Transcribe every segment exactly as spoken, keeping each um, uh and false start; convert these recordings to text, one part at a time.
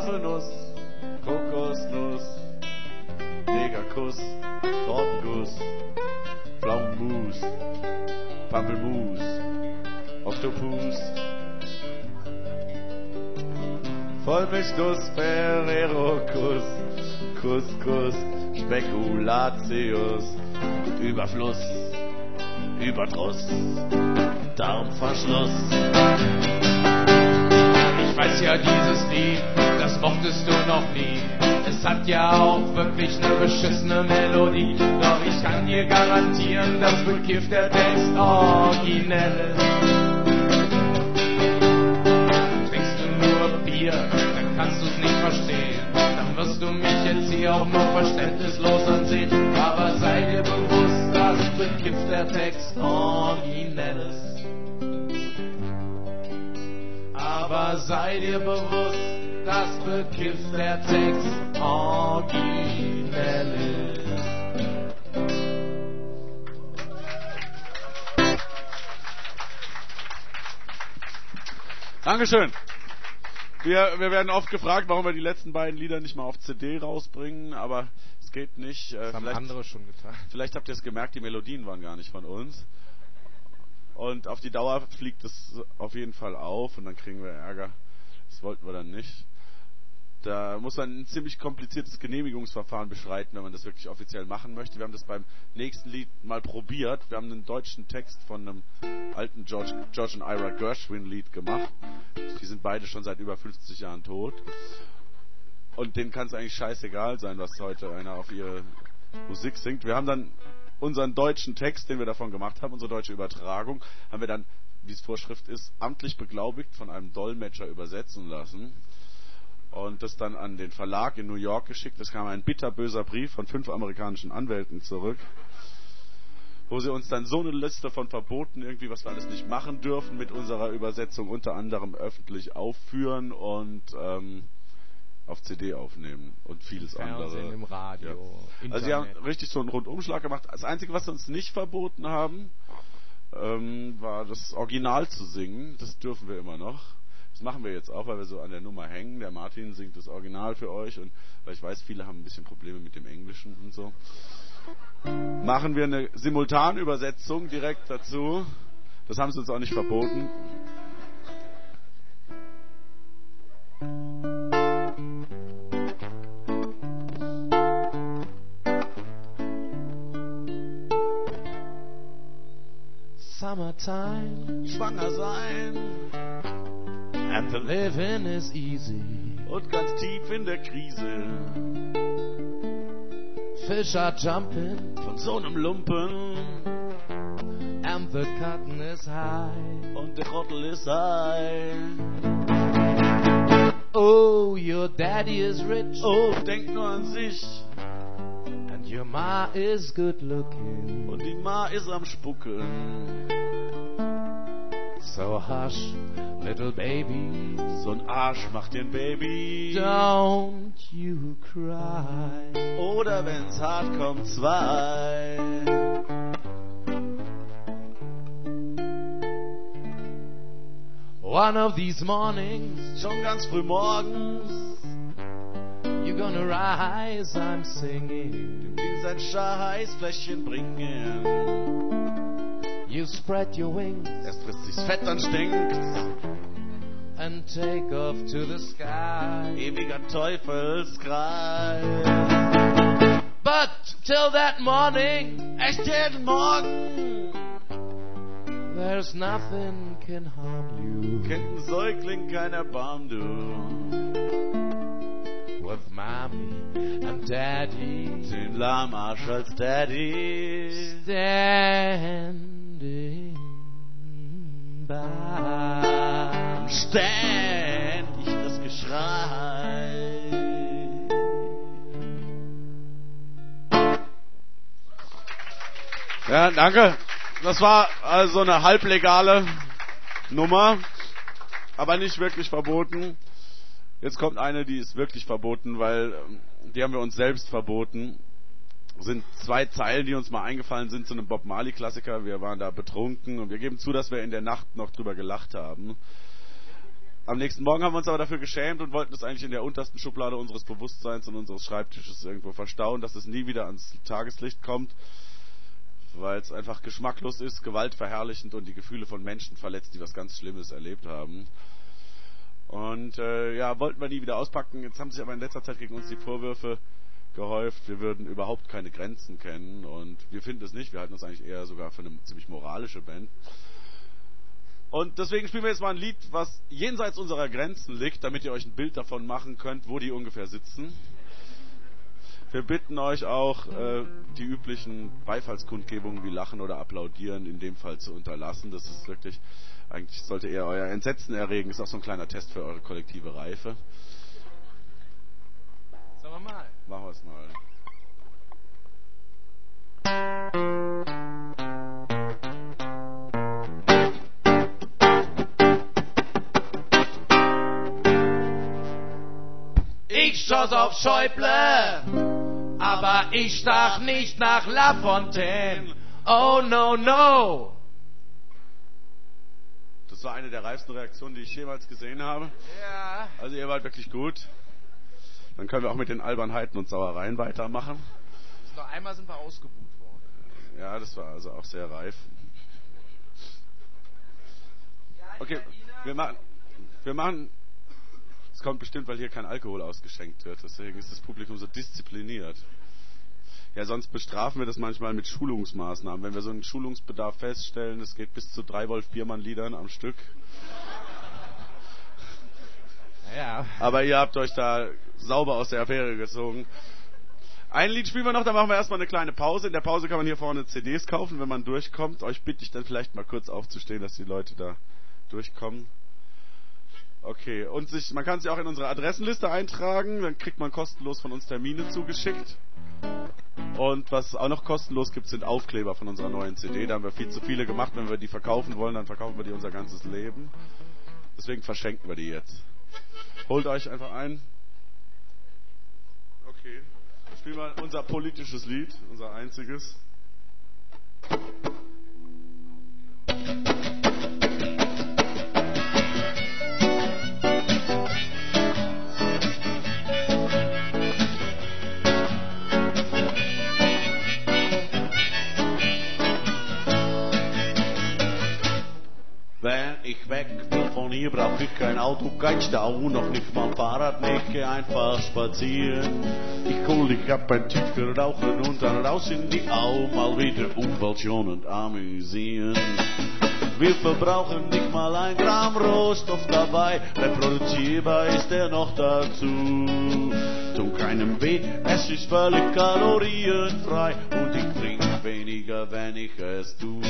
Haselnuss, Kokosnuss, Negerkuss, Tortenguss, Pflaumenmus, Pampelmus, Oktopus, Vollmilchnuss, Ferrero-Kuss, Couscous, Spekulatius, Überfluss, Überdruss, Darmverschluss. Ich weiß ja, dieses Lied, das mochtest du noch nie. Es hat ja auch wirklich eine beschissene Melodie. Doch ich kann dir garantieren, dass bekifft der Text originell ist. Trinkst du nur Bier, dann kannst du's nicht verstehen. Dann wirst du mich jetzt hier auch nur verständnislos ansehen. Aber sei dir bewusst, dass bekifft der Text originell ist. Aber sei dir bewusst, dass bekifft der Text originell ist. Dankeschön. Wir, wir werden oft gefragt, warum wir die letzten beiden Lieder nicht mal auf C D rausbringen, aber es geht nicht. Das haben andere schon getan. Vielleicht habt ihr es gemerkt, die Melodien waren gar nicht von uns. Und auf die Dauer fliegt es auf jeden Fall auf und dann kriegen wir Ärger. Das wollten wir dann nicht. Da muss man ein ziemlich kompliziertes Genehmigungsverfahren beschreiten, wenn man das wirklich offiziell machen möchte. Wir haben das beim nächsten Lied mal probiert. Wir haben einen deutschen Text von einem alten George, George und Ira Gershwin Lied gemacht. Die sind beide schon seit über fünfzig Jahren tot. Und denen kann es eigentlich scheißegal sein, was heute einer auf ihre Musik singt. Wir haben dann unseren deutschen Text, den wir davon gemacht haben, unsere deutsche Übertragung, haben wir dann, wie es Vorschrift ist, amtlich beglaubigt von einem Dolmetscher übersetzen lassen und das dann an den Verlag in New York geschickt. Es kam ein bitterböser Brief von fünf amerikanischen Anwälten zurück, wo sie uns dann so eine Liste von Verboten irgendwie, was wir alles nicht machen dürfen mit unserer Übersetzung, unter anderem öffentlich aufführen und ähm, auf C D aufnehmen und vieles Fernsehen, andere. Im Radio, ja. Also sie haben richtig so einen Rundumschlag gemacht. Das Einzige, was sie uns nicht verboten haben, ähm, war das Original zu singen. Das dürfen wir immer noch. Das machen wir jetzt auch, weil wir so an der Nummer hängen. Der Martin singt das Original für euch und weil ich weiß, viele haben ein bisschen Probleme mit dem Englischen und so. Machen wir eine Simultanübersetzung direkt dazu. Das haben sie uns auch nicht verboten. Summertime, schwanger sein, and the living is easy, und ganz tief in der Krise, fish are jumping von so einem Lumpen, and the cotton is high, und der Trottel ist high. Oh, your daddy is rich, oh, denk nur an sich, and your ma is good looking, und die Ma ist am Spucken. So hush, little baby, so ein Arsch macht den Baby. Don't you cry. Oder wenn's hart kommt, zwei. One of these mornings, schon ganz früh morgens, you're gonna rise, I'm singing. Dem Ding sein Scheißfläschchen bringen. You spread your wings, erst frisst sich's fett, dann stinkt's, and take off to the sky. Ewiger Teufelskreis. But till that morning, echt jeden Morgen, there's nothing can harm you. Kennt ein Säugling kein Erbarm, du. With mommy and daddy, den Lahmarsch als Daddy, stand by. Ständig das Geschrei. Ja, danke. Das war also eine halblegale Nummer, aber nicht wirklich verboten. Jetzt kommt eine, die ist wirklich verboten, weil die haben wir uns selbst verboten. Sind zwei Zeilen, die uns mal eingefallen sind zu einem Bob Marley Klassiker. Wir waren da betrunken und wir geben zu, dass wir in der Nacht noch drüber gelacht haben. Am nächsten Morgen haben wir uns aber dafür geschämt und wollten es eigentlich in der untersten Schublade unseres Bewusstseins und unseres Schreibtisches irgendwo verstauen, dass es nie wieder ans Tageslicht kommt, weil es einfach geschmacklos ist, gewaltverherrlichend und die Gefühle von Menschen verletzt, die was ganz Schlimmes erlebt haben. Und äh, ja, wollten wir nie wieder auspacken. Jetzt haben sich aber in letzter Zeit gegen uns die Vorwürfe gehäuft, wir würden überhaupt keine Grenzen kennen, und wir finden es nicht. Wir halten uns eigentlich eher sogar für eine ziemlich moralische Band. Und deswegen spielen wir jetzt mal ein Lied, was jenseits unserer Grenzen liegt, damit ihr euch ein Bild davon machen könnt, wo die ungefähr sitzen. Wir bitten euch auch, äh, die üblichen Beifallskundgebungen wie Lachen oder Applaudieren in dem Fall zu unterlassen. Das ist wirklich, eigentlich sollte eher euer Entsetzen erregen. Ist auch so ein kleiner Test für eure kollektive Reife. Sagen wir mal. Machen wir es mal. Ich schoss auf Schäuble, aber ich stach nicht nach Lafontaine. Oh no, no. Das war eine der reifsten Reaktionen, die ich jemals gesehen habe. Ja. Also ihr wart wirklich gut. Dann können wir auch mit den Albernheiten und Sauereien weitermachen. Noch einmal sind wir ausgebucht worden. Ja, das war also auch sehr reif. Okay, wir machen... Wir machen Es kommt bestimmt, weil hier kein Alkohol ausgeschenkt wird. Deswegen ist das Publikum so diszipliniert. Ja, sonst bestrafen wir das manchmal mit Schulungsmaßnahmen. Wenn wir so einen Schulungsbedarf feststellen, es geht bis zu drei Wolf-Biermann-Liedern am Stück. Ja. Aber ihr habt euch da sauber aus der Affäre gezogen. Ein Lied spielen wir noch, dann machen wir erstmal eine kleine Pause. In der Pause kann man hier vorne C Ds kaufen, wenn man durchkommt. Euch bitte ich dann vielleicht mal kurz aufzustehen, dass die Leute da durchkommen. Okay, und sich, man kann sich auch in unsere Adressenliste eintragen, dann kriegt man kostenlos von uns Termine zugeschickt. Und was auch noch kostenlos gibt, sind Aufkleber von unserer neuen C D. Da haben wir viel zu viele gemacht. Wenn wir die verkaufen wollen, dann verkaufen wir die unser ganzes Leben. Deswegen verschenken wir die jetzt. Holt euch einfach ein. Okay, spielen wir unser politisches Lied, unser einziges. Wenn ich weg will von hier, brauch ich kein Auto, kein Stau, noch nicht mal Fahrrad, ich geh einfach spazieren. Ich hol dich ab ein Tüt für Rauchen und dann raus in die Au, mal wieder umweltschonend amüsieren. Wir verbrauchen nicht mal ein Gramm Rohstoff dabei, reproduzierbar ist er noch dazu. Tut keinem weh, es ist völlig kalorienfrei und ich trink weniger, wenn ich es tu.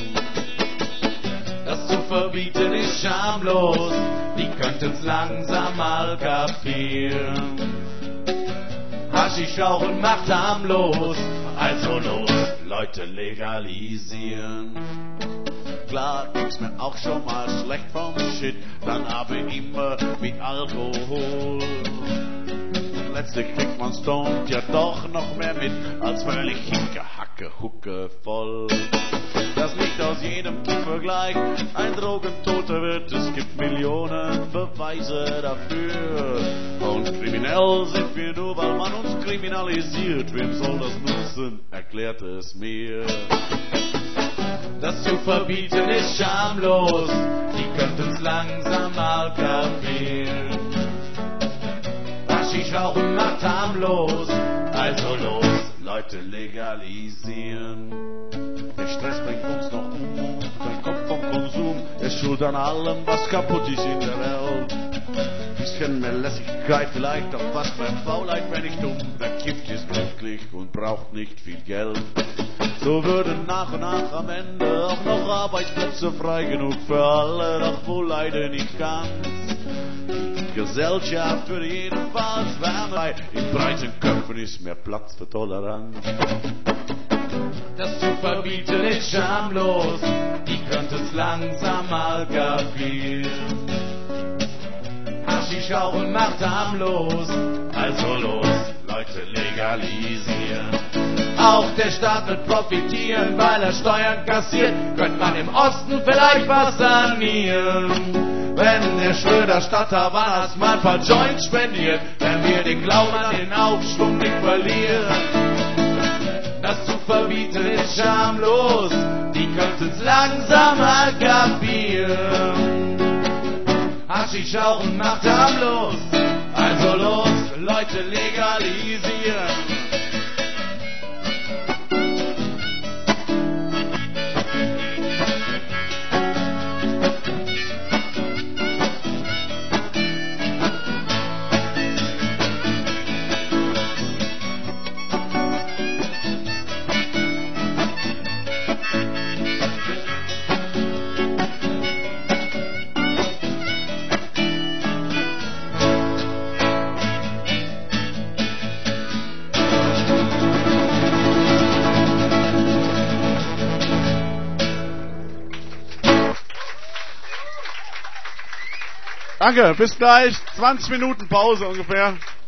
Das zu verbieten ist schamlos, die könnten's langsam mal kapieren. Haschisch rauchen macht harmlos, also los, Leute legalisieren. Klar ging's mir auch schon mal schlecht vom Shit, dann aber immer mit Alkohol. Letztlich kriegt man stoned ja doch noch mehr mit, als völlig Hicke, Hacke, Hucke voll. Das liegt aus jedem Kiffer gleich, ein Drogentoter wird, es gibt Millionen Beweise dafür. Und kriminell sind wir nur, weil man uns kriminalisiert. Wem soll das nutzen? Erklärt es mir. Das zu verbieten ist schamlos, die könnten's langsam mal kapieren. Haschisch rauchen macht harmlos, also los, Leute legalisieren. Der Stress bringt uns noch um, der Kopf vom Konsum ist schuld an allem, was kaputt ist in der Welt. Bisschen mehr Lässigkeit, vielleicht auch was mehr Faulheit, wenn nicht dumm. Wer kifft, ist glücklich und braucht nicht viel Geld. So würden nach und nach am Ende auch noch Arbeitsplätze frei genug für alle, doch wohl leider nicht ganz. Die Gesellschaft würde jedenfalls wärmer, in breiten Köpfen ist mehr Platz für Toleranz. Das zu verbieten ist schamlos, die könnten's langsam mal kapieren. Haschisch rauchen macht harmlos, also los, Leute legalisieren. Auch der Staat wird profitieren, weil er Steuern kassiert, könnte man im Osten vielleicht was sanieren. wenn der Schröder statt Havanas mal ein paar Joints spendiert, werden wir den Glauben an den Aufschwung nicht verlieren. Das zu verbieten ist schamlos, die könnten's langsam mal kapieren. Haschisch rauchen macht harmlos, also los, Leute legalisieren. Danke, bis gleich. zwanzig Minuten Pause ungefähr.